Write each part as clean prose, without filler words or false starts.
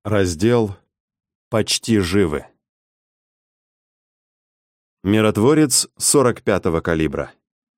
Раздел «Почти живы». Миротворец 45-го калибра.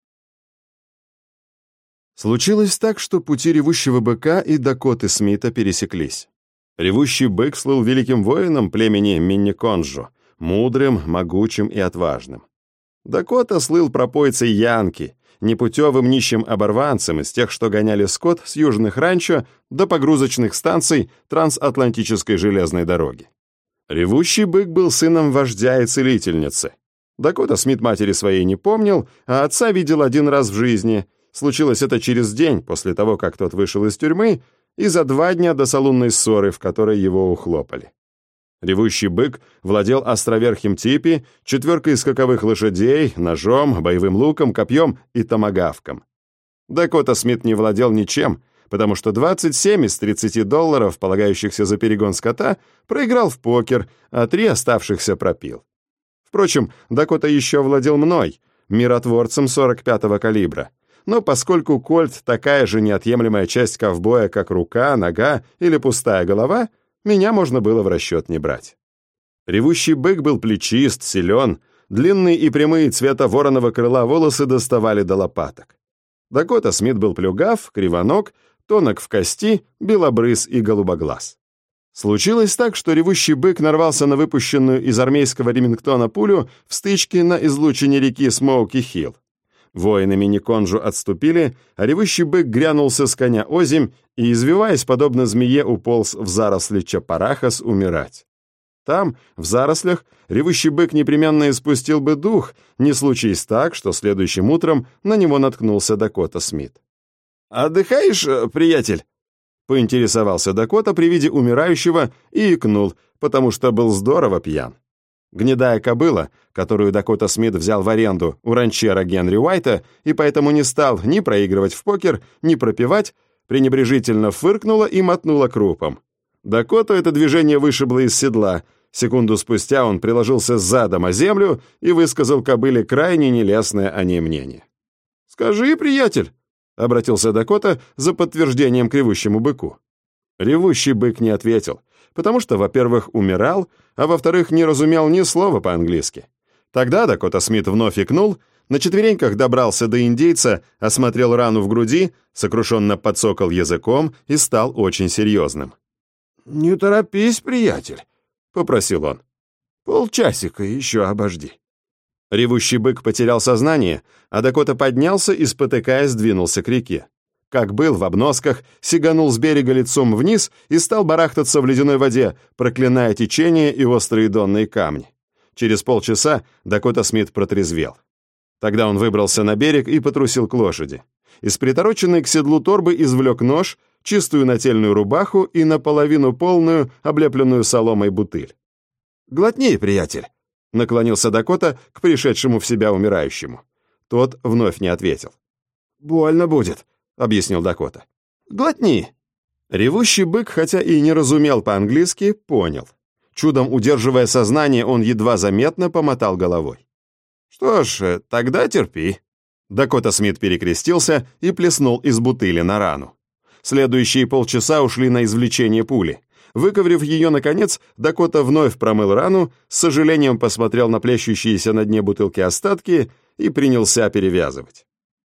Случилось так, что пути ревущего быка и Дакоты Смита пересеклись. Ревущий бык слыл великим воином племени Минниконджо, мудрым, могучим и отважным. Дакота слыл пропойцей Янки, непутевым нищим оборванцем из тех, что гоняли скот с южных ранчо до погрузочных станций трансатлантической железной дороги. Ревущий бык был сыном вождя и целительницы. Дакота Смит матери своей не помнил, а отца видел один раз в жизни. Случилось это через день после того, как тот вышел из тюрьмы, и за 2 дня до салунной ссоры, в которой его ухлопали. Ревущий бык владел островерхим типи, 4 скаковых лошадей, ножом, боевым луком, копьем и томагавком. Дакота Смит не владел ничем, потому что 27 из $30, полагающихся за перегон скота, проиграл в покер, а 3 оставшихся пропил. Впрочем, Дакота еще владел мной, миротворцем 45-го калибра. Но поскольку кольт такая же неотъемлемая часть ковбоя, как рука, нога или пустая голова, меня можно было в расчет не брать. Ревущий бык был плечист, силен, длинные и прямые цвета вороного крыла волосы доставали до лопаток. Дакота Смит был плюгав, кривоног, тонок в кости, белобрыс и голубоглаз. Случилось так, что ревущий бык нарвался на выпущенную из армейского Ремингтона пулю в стычке на излучине реки Смоуки-Хилл. Воины Минниконджо отступили, а ревущий бык грянулся с коня озимь и, извиваясь, подобно змее, уполз в заросли Чапарахас умирать. Там, в зарослях, ревущий бык непременно испустил бы дух, не случись так, что следующим утром на него наткнулся Дакота Смит. «Отдыхаешь, приятель?» — поинтересовался Дакота при виде умирающего и икнул, потому что был здорово пьян. Гнедая кобыла, которую Дакота Смит взял в аренду у ранчера Генри Уайта и поэтому не стал ни проигрывать в покер, ни пропивать, пренебрежительно фыркнула и мотнула крупом. Дакоту это движение вышибло из седла. Секунду спустя он приложился задом о землю и высказал кобыле крайне нелестное о ней мнение. «Скажи, приятель», — обратился Дакота за подтверждением к ревущему быку. Ревущий бык не ответил, потому что, во-первых, умирал, а во-вторых, не разумел ни слова по-английски. Тогда Дакота Смит вновь икнул, на четвереньках добрался до индейца, осмотрел рану в груди, сокрушенно подсокал языком и стал очень серьезным. «Не торопись, приятель», — попросил он. «Полчасика еще обожди». Ревущий бык потерял сознание, а Дакота поднялся и, спотыкаясь, двинулся к реке. Как был в обносках, сиганул с берега лицом вниз и стал барахтаться в ледяной воде, проклиная течение и острые донные камни. Через полчаса Дакота Смит протрезвел. Тогда он выбрался на берег и потрусил к лошади. Из притороченной к седлу торбы извлек нож, чистую нательную рубаху и наполовину полную, облепленную соломой бутыль. «Глотни, приятель», — наклонился Дакота к пришедшему в себя умирающему. Тот вновь не ответил. «Больно будет», — объяснил Дакота. «Глотни». Ревущий бык, хотя и не разумел по-английски, понял. Чудом удерживая сознание, он едва заметно помотал головой. «Что ж, тогда терпи». Дакота Смит перекрестился и плеснул из бутыли на рану. Следующие полчаса ушли на извлечение пули. Выковырив ее, наконец, Дакота вновь промыл рану, с сожалением посмотрел на плещущиеся на дне бутылки остатки и принялся перевязывать.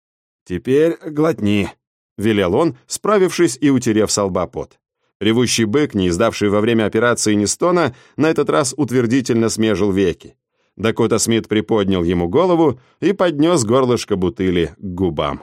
«Теперь глотни», — велел он, справившись и утерев со лба пот. Ревущий бык, не издавший во время операции ни стона, на этот раз утвердительно смежил веки. Дакота Смит приподнял ему голову и поднес горлышко бутыли к губам.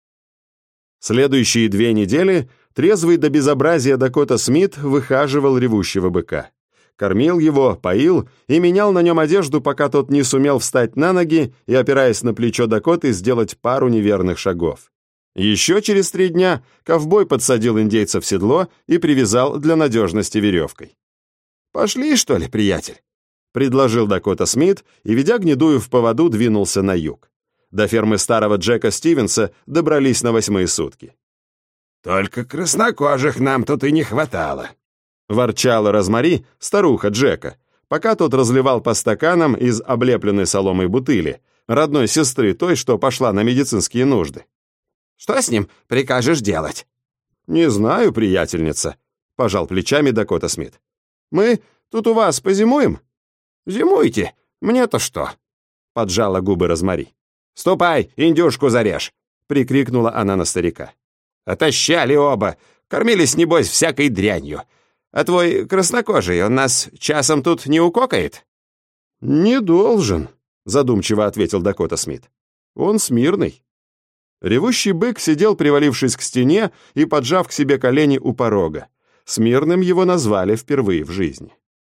Следующие 2 недели трезвый до безобразия Дакота Смит выхаживал ревущего быка. Кормил его, поил и менял на нем одежду, пока тот не сумел встать на ноги и, опираясь на плечо Дакоты, сделать пару неверных шагов. Еще через 3 дня ковбой подсадил индейца в седло и привязал для надежности веревкой. «Пошли, что ли, приятель?» — предложил Дакота Смит и, ведя гнедую в поводу, двинулся на юг. До фермы старого Джека Стивенса добрались на 8-е сутки. «Только краснокожих нам тут и не хватало», — ворчала Розмари, старуха Джека, пока тот разливал по стаканам из облепленной соломой бутыли, родной сестры той, что пошла на медицинские нужды. «Что с ним прикажешь делать?» «Не знаю, приятельница», — пожал плечами Дакота Смит. Мы тут у вас позимуем?» «Зимуйте, мне-то что?» — поджала губы Розмари. «Ступай, индюшку зарежь!» — прикрикнула она на старика. «Отощали оба, кормились, небось, всякой дрянью. А твой краснокожий, он нас часом тут не укокает?» «Не должен», — задумчиво ответил Дакота Смит. «Он смирный». Ревущий бык сидел, привалившись к стене и поджав к себе колени у порога. Смирным его назвали впервые в жизни.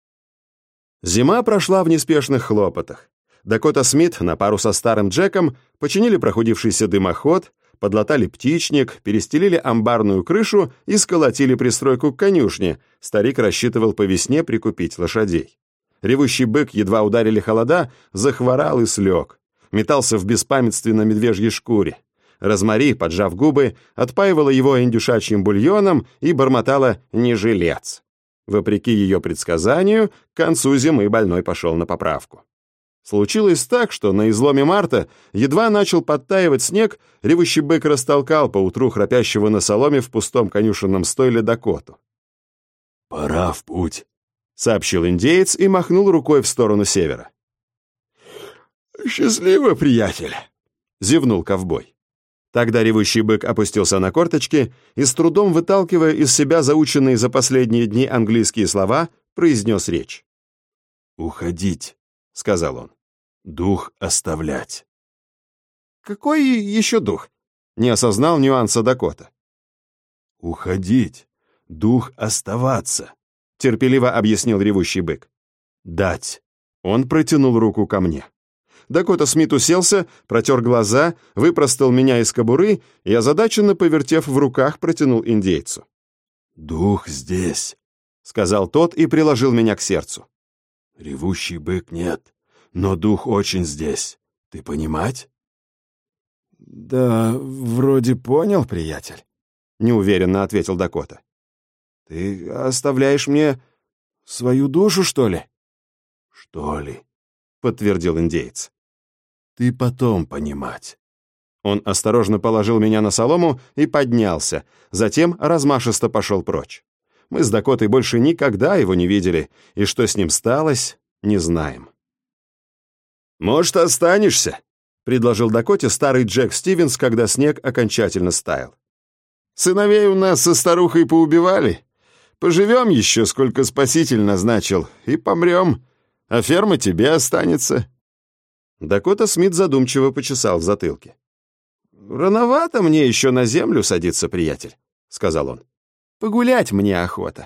Зима прошла в неспешных хлопотах. Дакота Смит на пару со старым Джеком починили прохудившийся дымоход, подлатали птичник, перестелили амбарную крышу и сколотили пристройку к конюшне. Старик рассчитывал по весне прикупить лошадей. Ревущий бык, едва ударили холода, захворал и слег. Метался в беспамятстве на медвежьей шкуре. Розмари, поджав губы, отпаивала его индюшачьим бульоном и бормотала «не жилец». Вопреки ее предсказанию, к концу зимы больной пошел на поправку. Случилось так, что на изломе марта едва начал подтаивать снег, ревущий бык растолкал поутру храпящего на соломе в пустом конюшенном стойле Дакоту. «Пора в путь», — сообщил индеец и махнул рукой в сторону севера. «Счастливо, приятель», — зевнул ковбой. Тогда ревущий бык опустился на корточки и, с трудом выталкивая из себя заученные за последние дни английские слова, произнес речь. «Уходить», — сказал он. «Дух оставлять». «Какой еще дух?» — не осознал нюанса Дакота. «Уходить, дух оставаться», — терпеливо объяснил ревущий бык. «Дать». Он протянул руку ко мне. Дакота Смит уселся, протер глаза, выпростал меня из кобуры и, озадаченно повертев в руках, протянул индейцу. «Дух здесь», — сказал тот и приложил меня к сердцу. «Ревущий бык нет, но дух очень здесь. Ты понимать?» «Да, вроде понял, приятель», — неуверенно ответил Дакота. «Ты оставляешь мне свою душу, что ли?» «Что ли?» — подтвердил индеец. «Ты потом понимать». Он осторожно положил меня на солому и поднялся, затем размашисто пошел прочь. Мы с Дакотой больше никогда его не видели, и что с ним сталось, не знаем. «Может, останешься?» — предложил Дакоте старый Джек Стивенс, когда снег окончательно стаял. «Сыновей у нас со старухой поубивали. Поживем еще, сколько спаситель назначил, и помрем, а ферма тебе останется». Дакота Смит задумчиво почесал в затылке. «Рановато мне еще на землю садиться, приятель», — сказал он. «Погулять мне охота».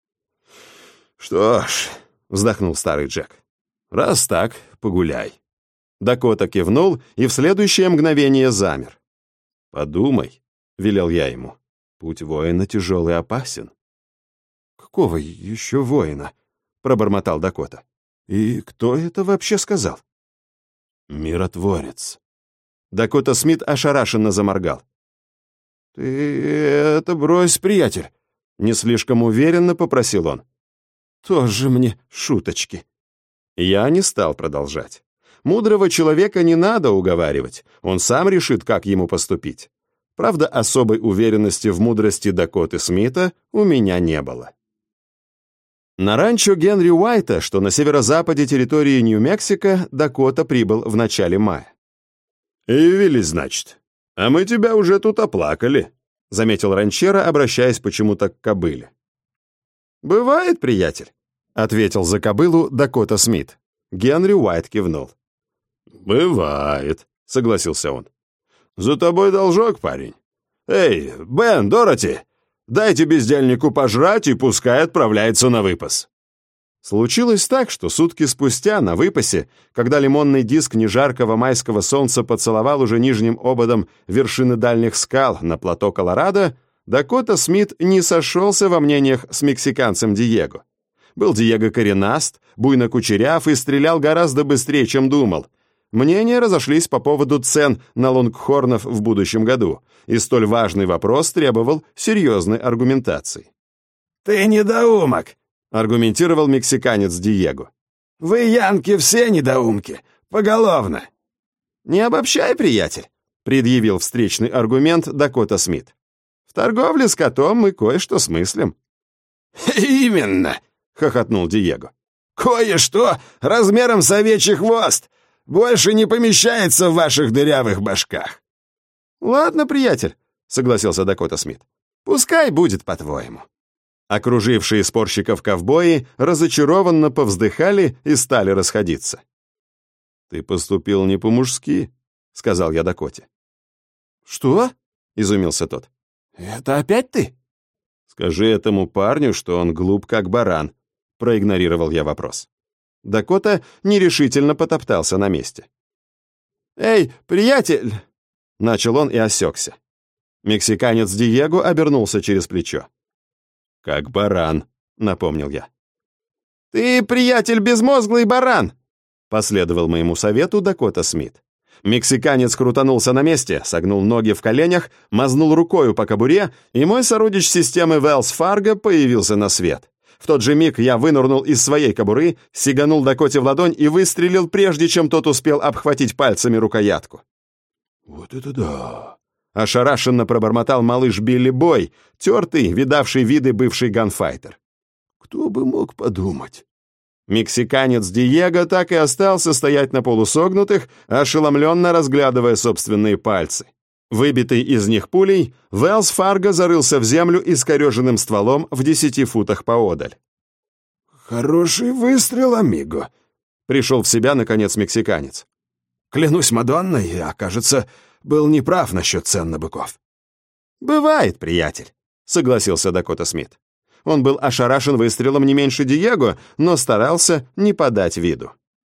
«Что ж», — вздохнул старый Джек, — «раз так, погуляй». Дакота кивнул и в следующее мгновение замер. «Подумай», — велел я ему, — «путь воина тяжелый и опасен». «Какого еще воина?» — пробормотал Дакота. «И кто это вообще сказал?» «Миротворец». Дакота Смит ошарашенно заморгал. «Ты это брось, приятель!» — не слишком уверенно попросил он. «Тоже мне шуточки». Я не стал продолжать. Мудрого человека не надо уговаривать, он сам решит, как ему поступить. Правда, особой уверенности в мудрости Дакоты Смита у меня не было. На ранчо Генри Уайта, что на северо-западе территории Нью-Мексико, Дакота прибыл в начале мая. «Явились, значит. А мы тебя уже тут оплакали», — заметил ранчера, обращаясь почему-то к кобыле. «Бывает, приятель», — ответил за кобылу Дакота Смит. Генри Уайт кивнул. «Бывает», — согласился он. «За тобой должок, парень. Эй, Бен, Дороти, дайте бездельнику пожрать и пускай отправляется на выпас». Случилось так, что сутки спустя на выпасе, когда лимонный диск нежаркого майского солнца поцеловал уже нижним ободом вершины дальних скал на плато Колорадо, Дакота Смит не сошелся во мнениях с мексиканцем Диего. Был Диего коренаст, буйно кучеряв и стрелял гораздо быстрее, чем думал. Мнения разошлись по поводу цен на лонгхорнов в будущем году, и столь важный вопрос требовал серьезной аргументации. «Ты недоумок», — аргументировал мексиканец Диего. «Вы, янки, все недоумки, поголовно». «Не обобщай, приятель», — предъявил встречный аргумент Дакота Смит. «В торговле с котом мы кое-что смыслим». «Именно», — хохотнул Диего. «Кое-что размером с овечий хвост больше не помещается в ваших дырявых башках». «Ладно, приятель», — согласился Дакота Смит. «Пускай будет по-твоему». Окружившие спорщиков ковбои разочарованно повздыхали и стали расходиться. «Ты поступил не по-мужски», — сказал я Дакоте. «Что?» — изумился тот. «Это опять ты?» «Скажи этому парню, что он глуп, как баран», — проигнорировал я вопрос. Дакота нерешительно потоптался на месте. «Эй, приятель!» — начал он и осекся. Мексиканец Диего обернулся через плечо. «Как баран», — напомнил я. «Ты, приятель, безмозглый баран!» — последовал моему совету Дакота Смит. Мексиканец крутанулся на месте, согнул ноги в коленях, мазнул рукою по кобуре, и мой сородич системы Wells Fargo появился на свет. В тот же миг я вынырнул из своей кобуры, сиганул Дакоте в ладонь и выстрелил, прежде чем тот успел обхватить пальцами рукоятку. «Вот это да!» — ошарашенно пробормотал малыш Билли Бой, тертый, видавший виды бывший ганфайтер. «Кто бы мог подумать?» Мексиканец Диего так и остался стоять на полусогнутых, ошеломленно разглядывая собственные пальцы. Выбитый из них пулей, Wells Fargo зарылся в землю искореженным стволом в 10 футах поодаль. «Хороший выстрел, амиго», — пришел в себя, наконец, мексиканец. «Клянусь Мадонной, я, кажется, был неправ насчет цен на быков». «Бывает, приятель», — согласился Дакота Смит. Он был ошарашен выстрелом не меньше Диего, но старался не подать виду.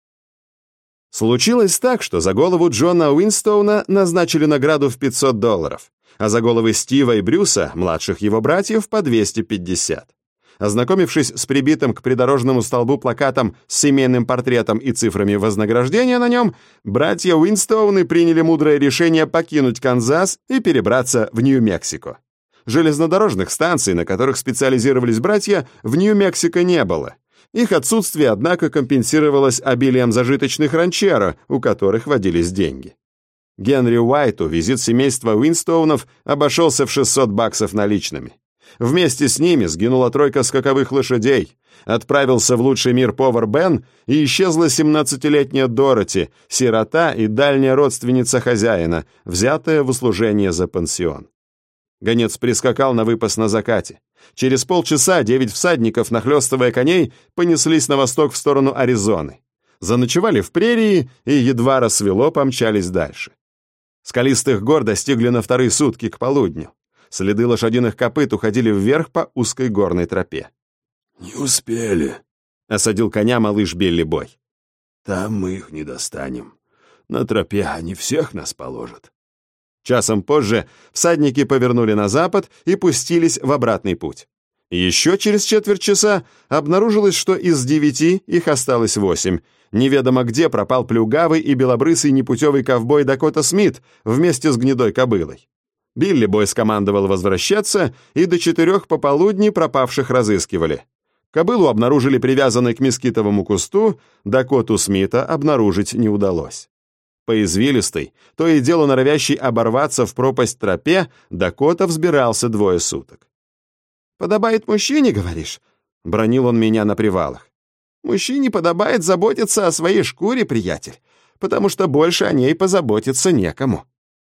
Случилось так, что за голову Джона Уинстоуна назначили награду в $500, а за головы Стива и Брюса, младших его братьев, по 250. Ознакомившись с прибитым к придорожному столбу плакатом с семейным портретом и цифрами вознаграждения на нем, братья Уинстоуны приняли мудрое решение покинуть Канзас и перебраться в Нью-Мексико. Железнодорожных станций, на которых специализировались братья, в Нью-Мексико не было. Их отсутствие, однако, компенсировалось обилием зажиточных ранчеро, у которых водились деньги. Генри Уайту визит семейства Уинстоунов обошелся в $600 наличными. Вместе с ними сгинула тройка скаковых лошадей, отправился в лучший мир повар Бен и исчезла 17-летняя Дороти, сирота и дальняя родственница хозяина, взятая в услужение за пансион. Гонец прискакал на выпас на закате. Через полчаса 9 всадников, нахлёстывая коней, понеслись на восток в сторону Аризоны. Заночевали в прерии и едва рассвело, помчались дальше. Скалистых гор достигли на вторые сутки к полудню. Следы лошадиных копыт уходили вверх по узкой горной тропе. «Не успели», — осадил коня малыш Билли Бой. «Там мы их не достанем. На тропе они всех нас положат». Часом позже всадники повернули на запад и пустились в обратный путь. Еще через четверть часа обнаружилось, что из 9 их осталось 8. Неведомо где пропал плюгавый и белобрысый непутевый ковбой Дакота Смит вместе с гнедой кобылой. Билли Бой скомандовал возвращаться, и до 4 пополудни пропавших разыскивали. Кобылу обнаружили привязанной к мескитовому кусту, Дакоту Смита обнаружить не удалось. По извилистой, то и дело норовящей оборваться в пропасть тропе, Дакота взбирался 2 суток. «Подобает мужчине, говоришь?» — бранил он меня на привалах. «Мужчине подобает заботиться о своей шкуре, приятель, потому что больше о ней позаботиться некому».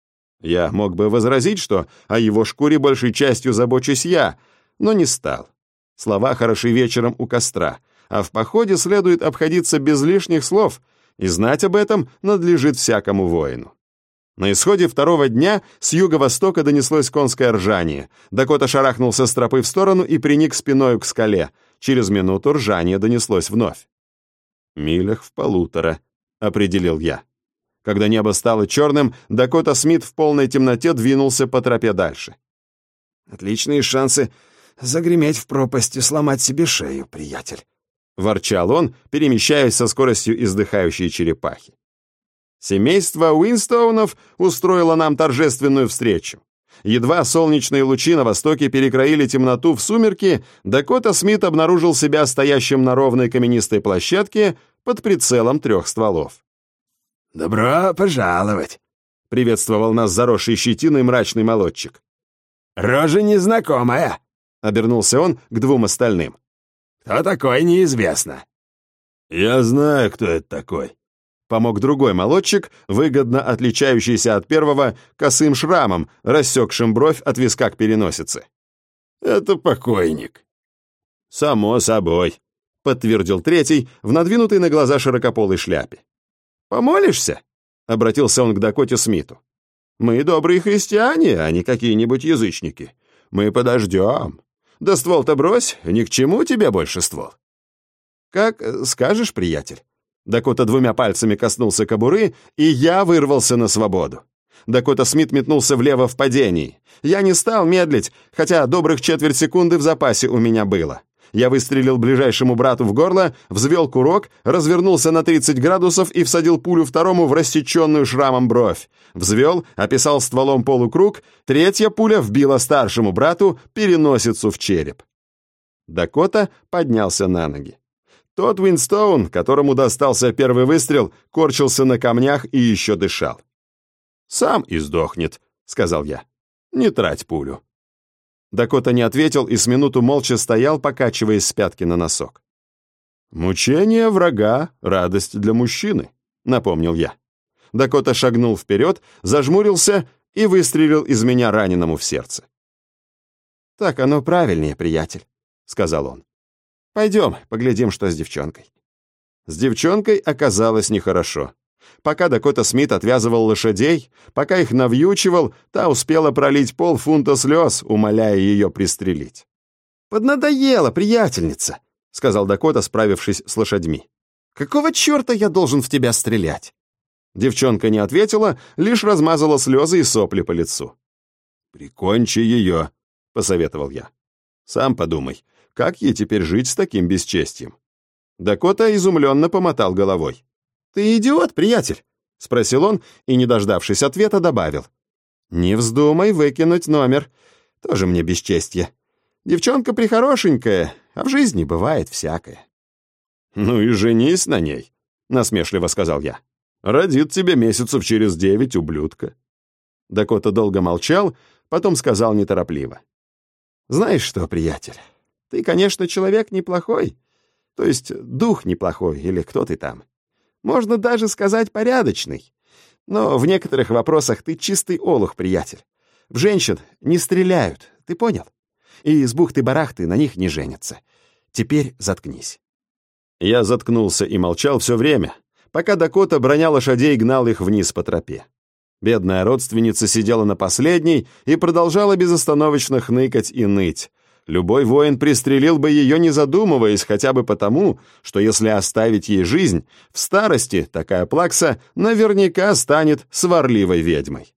Я мог бы возразить, что о его шкуре большей частью забочусь я, но не стал. Слова хороши вечером у костра, а в походе следует обходиться без лишних слов, и знать об этом надлежит всякому воину. На исходе 2-го дня с юго-востока донеслось конское ржание. Дакота шарахнулся с тропы в сторону и приник спиною к скале. Через минуту ржание донеслось вновь. «Милях в 1,5», — определил я. Когда небо стало черным, Дакота Смит в полной темноте двинулся по тропе дальше. «Отличные шансы загреметь в пропасть и сломать себе шею, приятель», — ворчал он, перемещаясь со скоростью издыхающей черепахи. Семейство Уинстоунов устроило нам торжественную встречу. Едва солнечные лучи на востоке перекроили темноту в сумерки, Дакота Смит обнаружил себя стоящим на ровной каменистой площадке под прицелом 3 стволов. «Добро пожаловать», — приветствовал нас заросший щетиной мрачный молодчик. «Рожа незнакомая», — обернулся он к 2 остальным. Кто такой, неизвестно». «Я знаю, кто это такой», — помог другой молодчик, выгодно отличающийся от первого косым шрамом, рассекшим бровь от виска к переносице. «Это покойник». «Само собой», — подтвердил третий в надвинутой на глаза широкополой шляпе. «Помолишься?» — обратился он к Дакоте Смиту. «Мы добрые христиане, а не какие-нибудь язычники. Мы подождем. Да ствол-то брось, ни к чему тебе больше ствол». «Как скажешь, приятель». Дакота двумя пальцами коснулся кобуры, и я вырвался на свободу. Дакота Смит метнулся влево в падении. Я не стал медлить, хотя добрых четверть секунды в запасе у меня было. Я выстрелил ближайшему брату в горло, взвел курок, развернулся на 30 градусов и всадил пулю второму в рассеченную шрамом бровь. Взвел, описал стволом полукруг, третья пуля вбила старшему брату переносицу в череп. Дакота поднялся на ноги. Тот Уинстоун, которому достался первый выстрел, корчился на камнях и еще дышал. «Сам и сдохнет», — сказал я. «Не трать пулю». Дакота не ответил и с минуту молча стоял, покачиваясь с пятки на носок. «Мучение врага — радость для мужчины», — напомнил я. Дакота шагнул вперед, зажмурился и выстрелил из меня раненому в сердце. «Так оно правильнее, приятель», — сказал он. «Пойдем, поглядим, что с девчонкой». С девчонкой оказалось нехорошо. Пока Дакота Смит отвязывал лошадей, пока их навьючивал, та успела пролить полфунта слез, умоляя ее пристрелить. «Поднадоела, приятельница», — сказал Дакота, справившись с лошадьми. «Какого черта я должен в тебя стрелять?» Девчонка не ответила, лишь размазала слезы и сопли по лицу. «Прикончи ее», — посоветовал я. «Сам подумай, как ей теперь жить с таким бесчестием?» Дакота изумленно помотал головой. «Ты идиот, приятель?» — спросил он и, не дождавшись ответа, добавил. «Не вздумай выкинуть номер. Тоже мне бесчестье. Девчонка прихорошенькая, а в жизни бывает всякое». «Ну и женись на ней», — насмешливо сказал я. «Родит тебе месяцев через 9, ублюдка». Дакота долго молчал, потом сказал неторопливо. «Знаешь что, приятель, ты, конечно, человек неплохой, то есть дух неплохой, или кто ты там. Можно даже сказать порядочный. Но в некоторых вопросах ты чистый олух, приятель. В женщин не стреляют, ты понял? И с бухты-барахты на них не женятся. Теперь заткнись». Я заткнулся и молчал все время, пока Дакота, броня лошадей, гнал их вниз по тропе. Бедная родственница сидела на последней и продолжала безостановочно хныкать и ныть. Любой воин пристрелил бы ее, не задумываясь, хотя бы потому, что если оставить ей жизнь, в старости такая плакса наверняка станет сварливой ведьмой.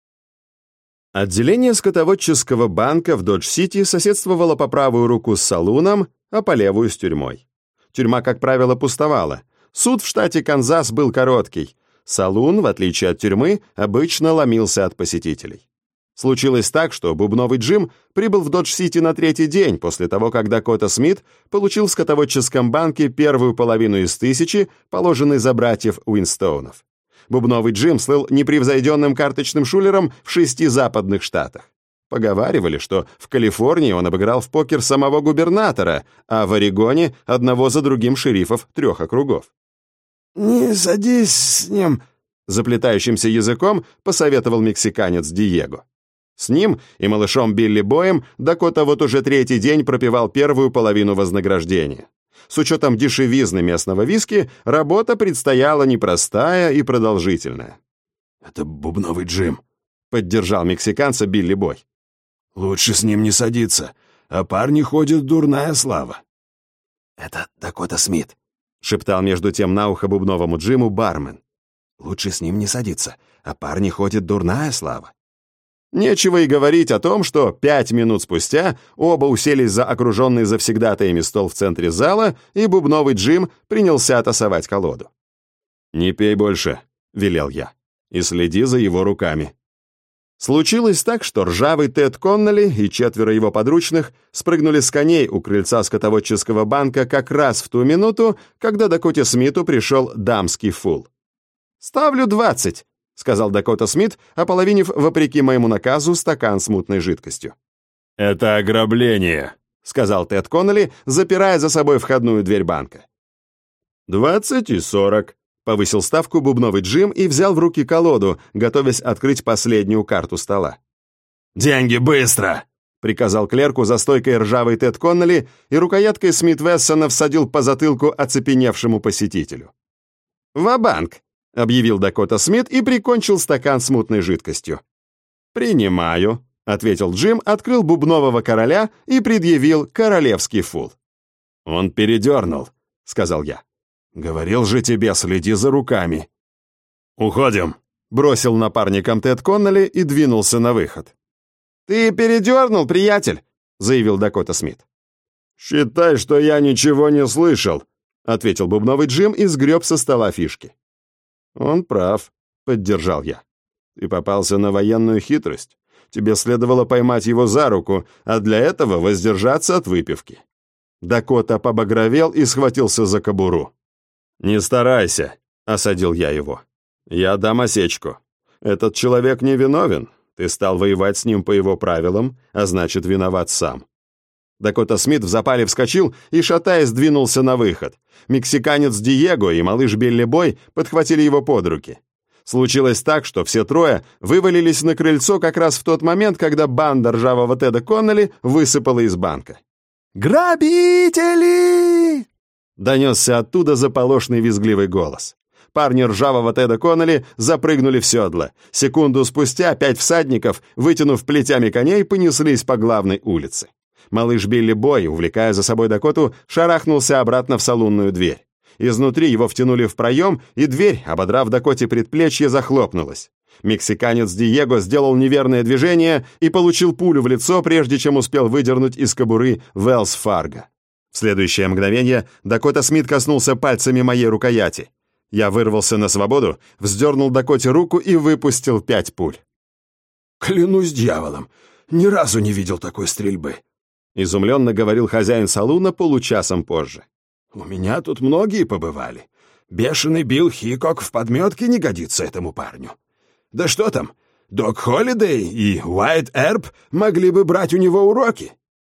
Отделение скотоводческого банка в Додж-Сити соседствовало по правую руку с салуном, а по левую с тюрьмой. Тюрьма, как правило, пустовала. Суд в штате Канзас был короткий. Салун, в отличие от тюрьмы, обычно ломился от посетителей. Случилось так, что бубновый Джим прибыл в Додж-Сити на 3-й день после того, как Дакота Смит получил в скотоводческом банке первую половину из 1000, положенной за братьев Уинстоунов. Бубновый Джим слыл непревзойденным карточным шулером в 6 западных штатах. Поговаривали, что в Калифорнии он обыграл в покер самого губернатора, а в Орегоне — одного за другим шерифов 3 округов. «Не садись с ним», — заплетающимся языком посоветовал мексиканец Диего. С ним и малышом Билли Боем Дакота вот уже 3-й день пропивал первую половину вознаграждения. С учетом дешевизны местного виски, работа предстояла непростая и продолжительная. «Это бубновый Джим», — поддержал мексиканца Билли Бой. «Лучше с ним не садиться, а парни ходит дурная слава». «Это Дакота Смит», — шептал между тем на ухо бубновому Джиму бармен. «Лучше с ним не садиться, а парни ходит дурная слава». Нечего и говорить о том, что 5 минут спустя оба уселись за окруженный завсегдатаями стол в центре зала, и бубновый Джим принялся тасовать колоду. «Не пей больше», — велел я, — «и следи за его руками». Случилось так, что ржавый Тед Конноли и 4 его подручных спрыгнули с коней у крыльца скотоводческого банка как раз в ту минуту, когда Дакоте Смиту пришел дамский фул. «Ставлю 20», — сказал Дакота Смит, ополовинив, вопреки моему наказу, стакан с мутной жидкостью. «Это ограбление», — сказал Тед Коннелли, запирая за собой входную дверь банка. 20 и 40, повысил ставку бубновый Джим и взял в руки колоду, готовясь открыть последнюю карту стола. «Деньги, быстро!» — приказал клерку за стойкой ржавый Тед Коннелли и рукояткой Смит Вессона всадил по затылку оцепеневшему посетителю. «Ва-банк!» — объявил Дакота Смит и прикончил стакан с мутной жидкостью. «Принимаю», — ответил Джим, открыл бубнового короля и предъявил королевский фул. «Он передернул», — сказал я. «Говорил же тебе, следи за руками». «Уходим», — бросил напарником Тед Коннелли и двинулся на выход. «Ты передернул, приятель», — заявил Дакота Смит. «Считай, что я ничего не слышал», — ответил бубновый Джим и сгреб со стола фишки. «Он прав», — поддержал я. «Ты попался на военную хитрость. Тебе следовало поймать его за руку, а для этого воздержаться от выпивки». Дакота побагровел и схватился за кобуру. «Не старайся», — осадил я его. «Я дам осечку. Этот человек не виновен. Ты стал воевать с ним по его правилам, а значит, виноват сам». Дакота Смит в запале вскочил и, шатаясь, двинулся на выход. Мексиканец Диего и малыш Билли Бой подхватили его под руки. Случилось так, что все трое вывалились на крыльцо как раз в тот момент, когда банда ржавого Теда Коннелли высыпала из банка. «Грабители!» — донесся оттуда заполошный визгливый голос. Парни ржавого Теда Коннелли запрыгнули в седло. Секунду спустя 5 всадников, вытянув плетями коней, понеслись по главной улице. Малыш Билли Бой, увлекая за собой Дакоту, шарахнулся обратно в салунную дверь. Изнутри его втянули в проем, и дверь, ободрав Дакоте предплечье, захлопнулась. Мексиканец Диего сделал неверное движение и получил пулю в лицо, прежде чем успел выдернуть из кобуры Велс Фарго. В следующее мгновение Дакота Смит коснулся пальцами моей рукояти. Я вырвался на свободу, вздернул Дакоте руку и выпустил 5 пуль. «Клянусь дьяволом, ни разу не видел такой стрельбы», — изумленно говорил хозяин салуна получасом позже. «У меня тут многие побывали. Бешеный Билл Хикок в подметке не годится этому парню. Да что там, Док Холлидей и Уайт Эрб могли бы брать у него уроки».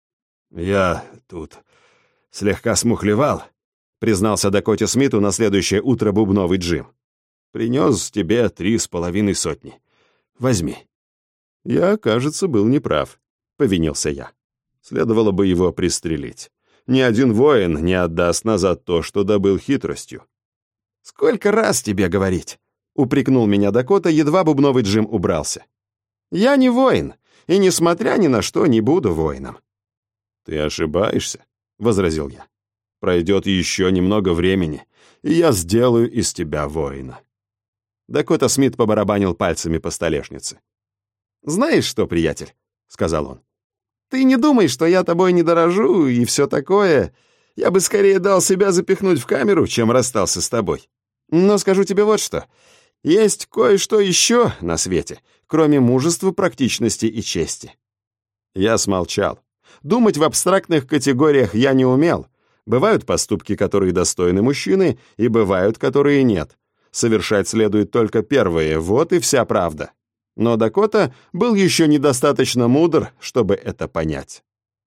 «Я тут слегка смухлевал», — признался Дакоте Смиту на следующее утро бубновый Джим. «Принес тебе 3,5 сотни. Возьми». «Я, кажется, был неправ», — повинился я. «Следовало бы его пристрелить. Ни один воин не отдаст назад то, что добыл хитростью». «Сколько раз тебе говорить?» — упрекнул меня Дакота, едва бубновый Джим убрался. «Я не воин, и, несмотря ни на что, не буду воином». «Ты ошибаешься», — возразил я. «Пройдет еще немного времени, и я сделаю из тебя воина». Дакота Смит побарабанил пальцами по столешнице. «Знаешь что, приятель?» — сказал он. «Ты не думай, что я тобой не дорожу и все такое. Я бы скорее дал себя запихнуть в камеру, чем расстался с тобой. Но скажу тебе вот что. Есть кое-что еще на свете, кроме мужества, практичности и чести». Я смолчал. Думать в абстрактных категориях я не умел. Бывают поступки, которые достойны мужчины, и бывают, которые нет. Совершать следует только первые, вот и вся правда. Но Дакота был еще недостаточно мудр, чтобы это понять.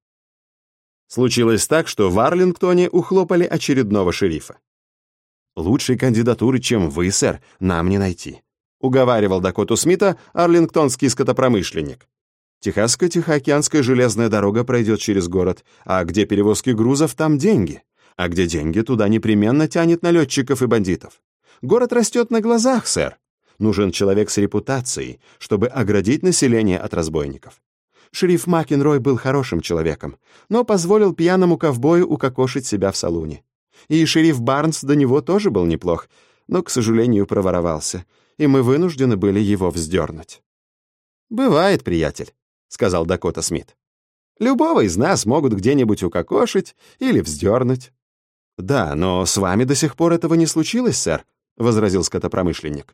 Случилось так, что в Арлингтоне ухлопали очередного шерифа. «Лучшей кандидатуры, чем вы, сэр, нам не найти», — уговаривал Дакоту Смита арлингтонский скотопромышленник. «Техасско-Тихоокеанская железная дорога пройдет через город, а где перевозки грузов, там деньги. А где деньги, туда непременно тянет налетчиков и бандитов. Город растет на глазах, сэр. Нужен человек с репутацией, чтобы оградить население от разбойников. Шериф Макенрой был хорошим человеком, но позволил пьяному ковбою укокошить себя в салуне. И шериф Барнс до него тоже был неплох, но, к сожалению, проворовался, и мы вынуждены были его вздернуть». «Бывает, приятель», — сказал Дакота Смит. «Любого из нас могут где-нибудь укокошить или вздернуть». «Да, но с вами до сих пор этого не случилось, сэр», — возразил скотопромышленник.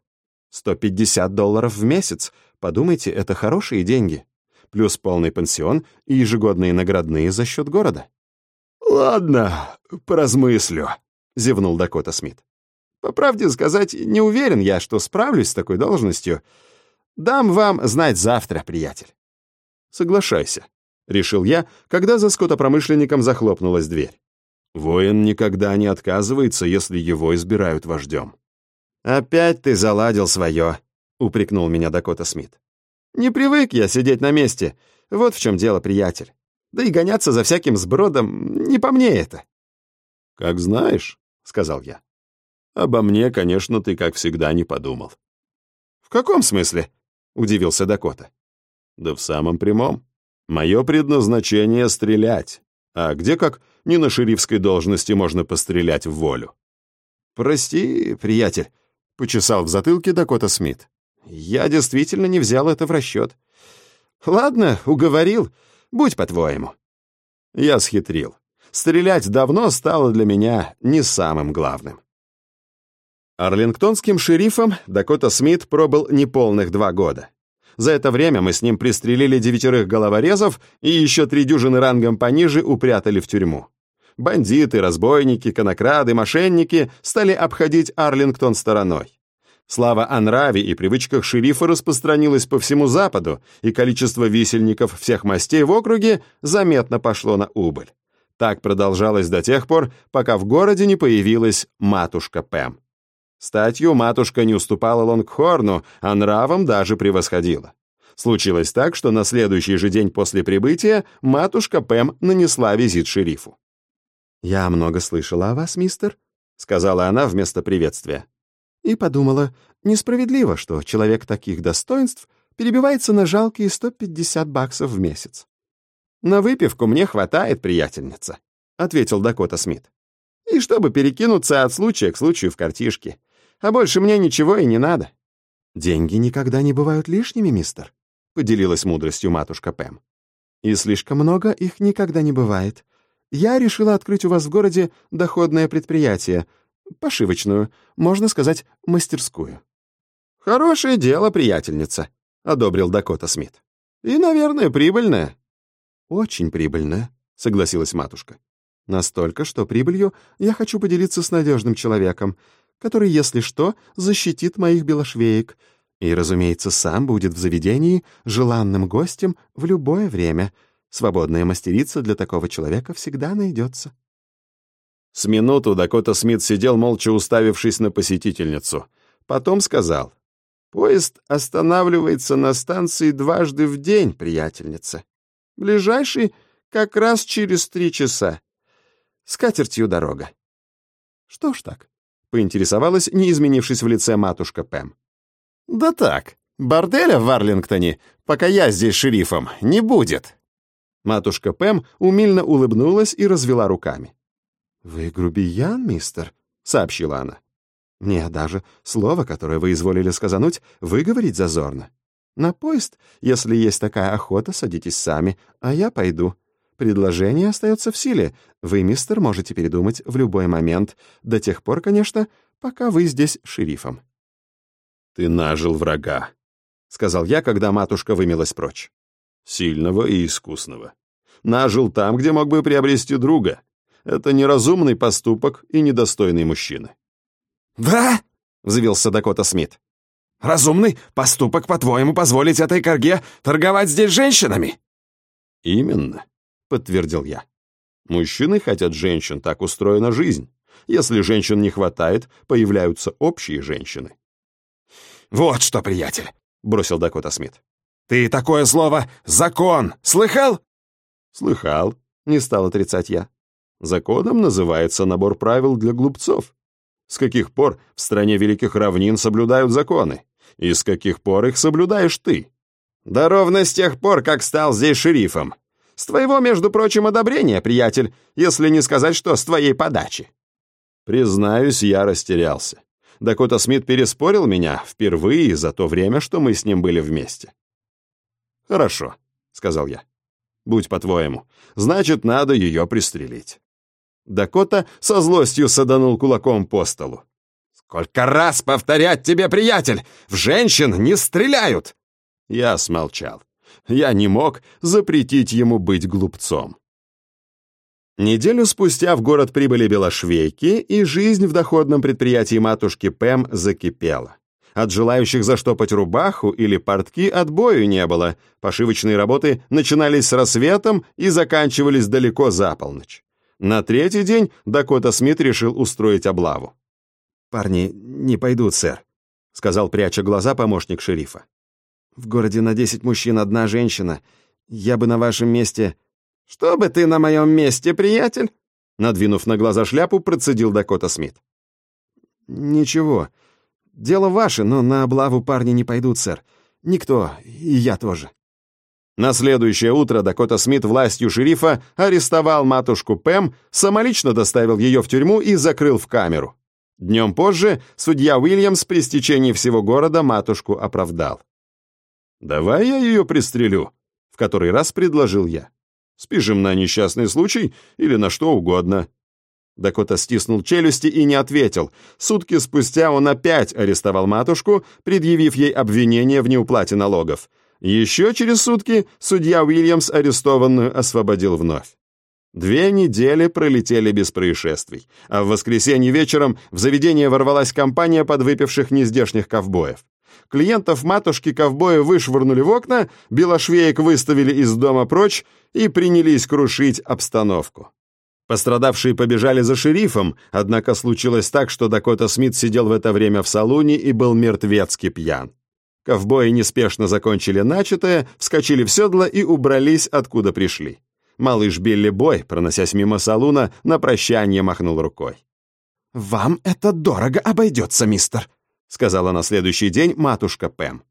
$150 в месяц. Подумайте, это хорошие деньги. Плюс полный пансион и ежегодные наградные за счет города». «Ладно, поразмыслю», — зевнул Дакота Смит. «По правде сказать, не уверен я, что справлюсь с такой должностью. Дам вам знать завтра, приятель». «Соглашайся», — сказал Дакота Смит. «Любого из нас могут где-нибудь укокошить или вздернуть». «Да, но с вами до сих пор этого не случилось, сэр», — возразил скотопромышленник. «Плюс полный пансион и ежегодные наградные за счет города». Соглашайся. — решил я, когда за скотопромышленником захлопнулась дверь. Воин никогда не отказывается, если его избирают вождем. «Опять ты заладил свое», — упрекнул меня Дакота Смит. «Не привык я сидеть на месте. Вот в чем дело, приятель. Да и гоняться за всяким сбродом не по мне это». «Как знаешь», — сказал я. «Обо мне, конечно, ты, как всегда, не подумал». «В каком смысле?» — удивился Дакота. «Да в самом прямом. Мое предназначение — стрелять. А где, как не на шерифской должности, можно пострелять в волю?» «Прости, приятель», — почесал в затылке Дакота Смит. «Я действительно не взял это в расчет. Ладно, уговорил. Будь по-твоему». Я схитрил. Стрелять давно стало для меня не самым главным. Арлингтонским шерифом Дакота Смит пробыл неполных 2 года. За это время мы с ним пристрелили 9 головорезов и еще 3 дюжины рангом пониже упрятали в тюрьму. Бандиты, разбойники, конокрады, мошенники стали обходить Арлингтон стороной. Слава о нраве и привычках шерифа распространилась по всему Западу, и количество висельников всех мастей в округе заметно пошло на убыль. Так продолжалось до тех пор, пока в городе не появилась матушка Пэм. Статью матушка не уступала Лонгхорну, а нравом даже превосходила. Случилось так, что на следующий же день после прибытия матушка Пэм нанесла визит шерифу. «Я много слышала о вас, мистер», — сказала она вместо приветствия. «И подумала, несправедливо, что человек таких достоинств перебивается на жалкие $150 в месяц». «На выпивку мне хватает, приятельница», — ответил Дакота Смит. «И чтобы перекинуться от случая к случаю в картишки. А больше мне ничего и не надо». «Деньги никогда не бывают лишними, мистер», — поделилась мудростью матушка Пэм. «И слишком много их никогда не бывает. Я решила открыть у вас в городе доходное предприятие, пошивочную, можно сказать, мастерскую». «Хорошее дело, приятельница», — одобрил Дакота Смит. «И, наверное, прибыльное». «Очень прибыльное», — согласилась матушка. «Настолько, что прибылью я хочу поделиться с надежным человеком, который, если что, защитит моих белошвеек и, разумеется, сам будет в заведении желанным гостем в любое время. Свободная мастерица для такого человека всегда найдется». С минуту Дакота Смит сидел, молча уставившись на посетительницу. Потом сказал: «Поезд останавливается на станции 2 раза в день, приятельница. Ближайший как раз через 3 часа. С катертью дорога». «Что ж так?» — поинтересовалась, не изменившись в лице матушка Пэм. «Да так, борделя в Арлингтоне, пока я здесь шерифом, не будет». Матушка Пэм умильно улыбнулась и развела руками. «Вы грубиян, мистер», — сообщила она. «Мне даже слово, которое вы изволили сказануть, выговорить зазорно. На поезд, если есть такая охота, садитесь сами, а я пойду. Предложение остается в силе. Вы, мистер, можете передумать в любой момент, до тех пор, конечно, пока вы здесь шерифом». «Ты нажил врага», — сказал я, когда матушка вымилась прочь. «Сильного и искусного. Нажил там, где мог бы приобрести друга. Это неразумный поступок и недостойный мужчины». «Да?» — взвился Дакота Смит. «Разумный поступок, по-твоему, позволить этой корге торговать здесь женщинами?» «Именно», — подтвердил я. «Мужчины хотят женщин, так устроена жизнь. Если женщин не хватает, появляются общие женщины». «Вот что, приятель», — бросил Дакота Смит. «Ты такое слово «закон» слыхал?» «Слыхал», — не стал отрицать я. «Законом называется набор правил для глупцов. С каких пор в стране великих равнин соблюдают законы? И с каких пор их соблюдаешь ты?» «Да ровно с тех пор, как стал здесь шерифом. С твоего, между прочим, одобрения, приятель, если не сказать, что с твоей подачи». Признаюсь, я растерялся. Дакота Смит переспорил меня впервые за то время, что мы с ним были вместе. «Хорошо», — сказал я. «Будь по-твоему. Значит, надо ее пристрелить». Дакота со злостью саданул кулаком по столу. «Сколько раз повторять тебе, приятель, в женщин не стреляют!» Я смолчал. Я не мог запретить ему быть глупцом. Неделю спустя в город прибыли белошвейки, и жизнь в доходном предприятии матушки Пэм закипела. От желающих заштопать рубаху или портки отбою не было. Пошивочные работы начинались с рассветом и заканчивались далеко за полночь. На третий день Дакота Смит решил устроить облаву. «Парни не пойдут, сэр», — сказал, пряча глаза, помощник шерифа. «В городе на 10 мужчин одна женщина. Я бы на вашем месте...» «Что бы ты на моем месте, приятель?» Надвинув на глаза шляпу, процедил Дакота Смит. «Ничего. Дело ваше, но на облаву парни не пойдут, сэр. Никто, и я тоже». На следующее утро Дакота Смит властью шерифа арестовал матушку Пэм, самолично доставил ее в тюрьму и закрыл в камеру. Днем позже судья Уильямс при стечении всего города матушку оправдал. «Давай я ее пристрелю», — в который раз предложил я. «Спишем на несчастный случай или на что угодно». Дакота стиснул челюсти и не ответил. Сутки спустя он опять арестовал матушку, предъявив ей обвинение в неуплате налогов. Еще через сутки судья Уильямс арестованную освободил вновь. 2 недели пролетели без происшествий, а в воскресенье вечером в заведение ворвалась компания подвыпивших нездешних ковбоев. Клиентов матушки ковбои вышвырнули в окна, белошвеек выставили из дома прочь и принялись крушить обстановку. Пострадавшие побежали за шерифом, однако случилось так, что Дакота Смит сидел в это время в салуне и был мертвецки пьян. Ковбои неспешно закончили начатое, вскочили в седло и убрались, откуда пришли. Малыш Билли Бой, проносясь мимо салуна, на прощание махнул рукой. «Вам это дорого обойдется, мистер», — сказала на следующий день матушка Пэм.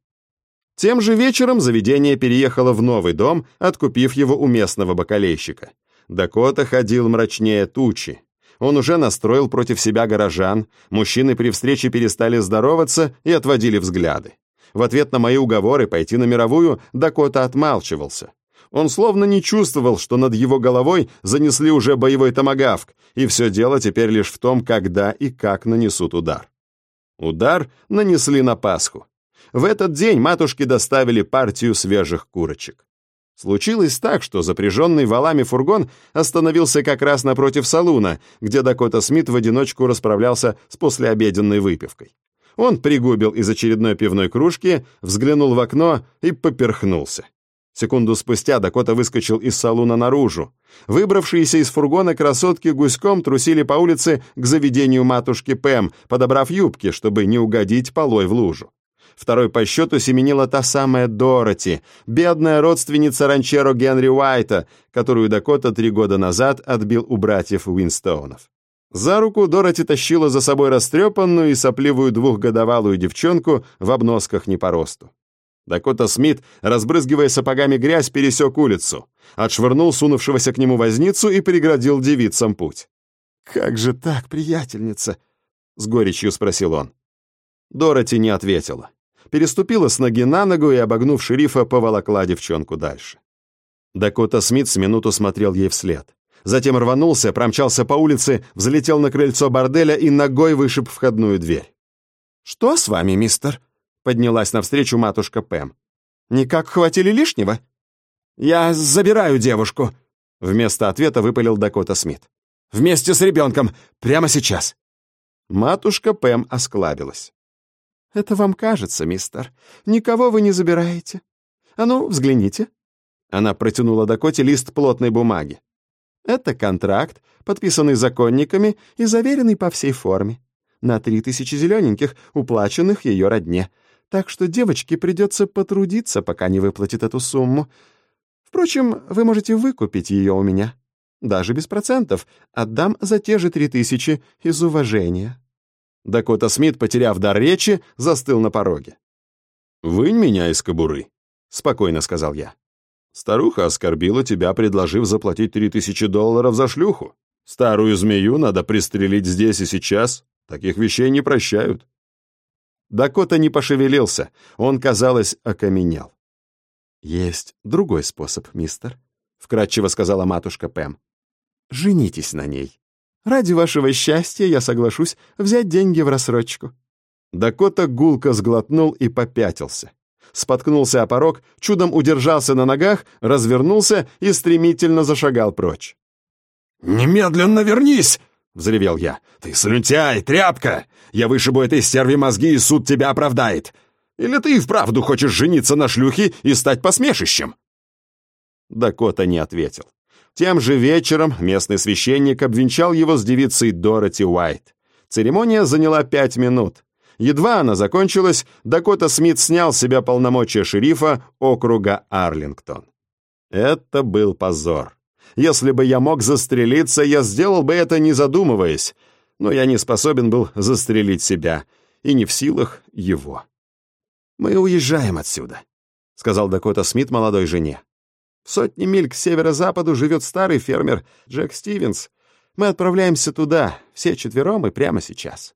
Тем же вечером заведение переехало в новый дом, откупив его у местного бакалейщика. Дакота ходил мрачнее тучи. Он уже настроил против себя горожан, мужчины при встрече перестали здороваться и отводили взгляды. В ответ на мои уговоры пойти на мировую Дакота отмалчивался. Он словно не чувствовал, что над его головой занесли уже боевой томагавк, и все дело теперь лишь в том, когда и как нанесут удар. Удар нанесли на Пасху. В этот день матушке доставили партию свежих курочек. Случилось так, что запряженный валами фургон остановился как раз напротив салуна, где Дакота Смит в одиночку расправлялся с послеобеденной выпивкой. Он пригубил из очередной пивной кружки, взглянул в окно и поперхнулся. Секунду спустя Дакота выскочил из салуна наружу. Выбравшиеся из фургона красотки гуськом трусили по улице к заведению матушки Пэм, подобрав юбки, чтобы не угодить полой в лужу. Второй по счету семенила та самая Дороти, бедная родственница ранчеро Генри Уайта, которую Дакота 3 года назад отбил у братьев Уинстоунов. За руку Дороти тащила за собой растрепанную и сопливую 2-годовалую девчонку в обносках не по росту. Дакота Смит, разбрызгивая сапогами грязь, пересек улицу, отшвырнул сунувшегося к нему возницу и преградил девицам путь. «Как же так, приятельница?» — с горечью спросил он. Дороти не ответила. Переступила с ноги на ногу и, обогнув шерифа, поволокла девчонку дальше. Дакота Смит с минуту смотрел ей вслед. Затем рванулся, промчался по улице, взлетел на крыльцо борделя и ногой вышиб входную дверь. «Что с вами, мистер?» — поднялась навстречу матушка Пэм. «Никак хватили лишнего?» «Я забираю девушку», — вместо ответа выпалил Дакота Смит. «Вместе с ребенком, прямо сейчас». Матушка Пэм осклабилась. «Это вам кажется, мистер. Никого вы не забираете. А ну, взгляните». Она протянула Дакоте лист плотной бумаги. «Это контракт, подписанный законниками и заверенный по всей форме. На 3000 зелененьких, уплаченных ее родне. Так что девочке придется потрудиться, пока не выплатит эту сумму. Впрочем, вы можете выкупить ее у меня. Даже без процентов. Отдам за те же 3000 из уважения». Дакота Смит, потеряв дар речи, застыл на пороге. «Вынь меня из кобуры», — спокойно сказал я. «Старуха оскорбила тебя, предложив заплатить $3000 за шлюху. Старую змею надо пристрелить здесь и сейчас. Таких вещей не прощают». Дакота не пошевелился, он, казалось, окаменел. «Есть другой способ, мистер», — вкратчиво сказала матушка Пэм. «Женитесь на ней. Ради вашего счастья я соглашусь взять деньги в рассрочку». Дакота гулко сглотнул и попятился. Споткнулся о порог, чудом удержался на ногах, развернулся и стремительно зашагал прочь. «Немедленно вернись!» — взревел я. «Ты слюнтяй, тряпка! Я вышибу этой стерве мозги, и суд тебя оправдает! Или ты и вправду хочешь жениться на шлюхе и стать посмешищем?» Дакота не ответил. Тем же вечером местный священник обвенчал его с девицей Дороти Уайт. Церемония заняла 5 минут. Едва она закончилась, Дакота Смит снял с себя полномочия шерифа округа Арлингтон. Это был позор. Если бы я мог застрелиться, я сделал бы это, не задумываясь, но я не способен был застрелить себя и не в силах его. «Мы уезжаем отсюда», — сказал Дакота Смит молодой жене. «В 100 миль к северо-западу живет старый фермер Джек Стивенс. Мы отправляемся туда, все четвером и прямо сейчас».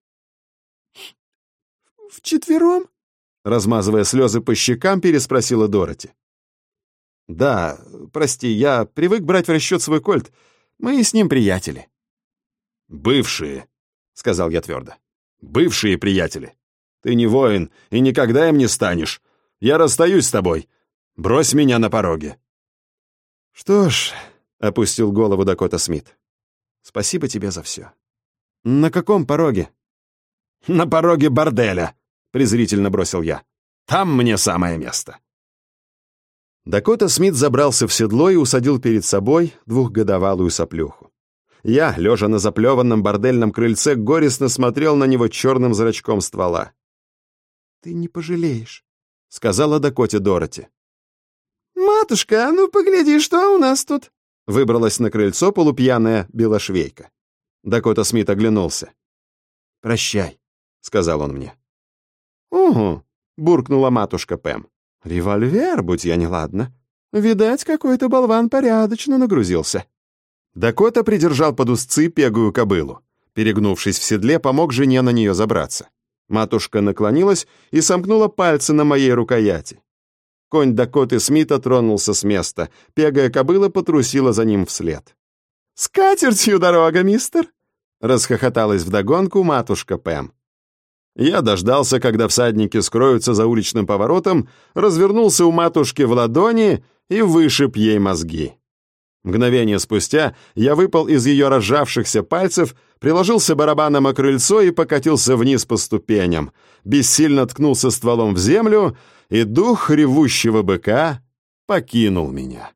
«Вчетвером?» — размазывая слезы по щекам, переспросила Дороти. «Да, прости, я привык брать в расчет свой кольт. Мы с ним приятели». «Бывшие», — сказал я твердо. «Бывшие приятели. Ты не воин и никогда им не станешь. Я расстаюсь с тобой. Брось меня на пороге». «Что ж», — опустил голову Дакота Смит, — «спасибо тебе за все». «На каком пороге?» «На пороге борделя», — презрительно бросил я. «Там мне самое место». Дакота Смит забрался в седло и усадил перед собой 2-годовалую соплюху. Я, лежа на заплеванном бордельном крыльце, горестно смотрел на него черным зрачком ствола. «Ты не пожалеешь», — сказала Дакоте Дороти. «Матушка, а ну погляди, что у нас тут?» Выбралась на крыльцо полупьяная белошвейка. Дакота Смит оглянулся. «Прощай», — сказал он мне. «Угу», — буркнула матушка Пэм. «Револьвер, будь я неладна. Видать, какой-то болван порядочно нагрузился». Дакота придержал под узцы пегую кобылу. Перегнувшись в седле, помог жене на нее забраться. Матушка наклонилась и сомкнула пальцы на моей рукояти. Конь Дакоты Смита тронулся с места. Пегая кобыла потрусила за ним вслед. «С катертью дорога, мистер!» — расхохоталась вдогонку матушка Пэм. Я дождался, когда всадники скроются за уличным поворотом, развернулся у матушки в ладони и вышиб ей мозги. Мгновение спустя я выпал из ее разжавшихся пальцев, приложился барабаном о крыльцо и покатился вниз по ступеням, бессильно ткнулся стволом в землю, и дух ревущего быка покинул меня.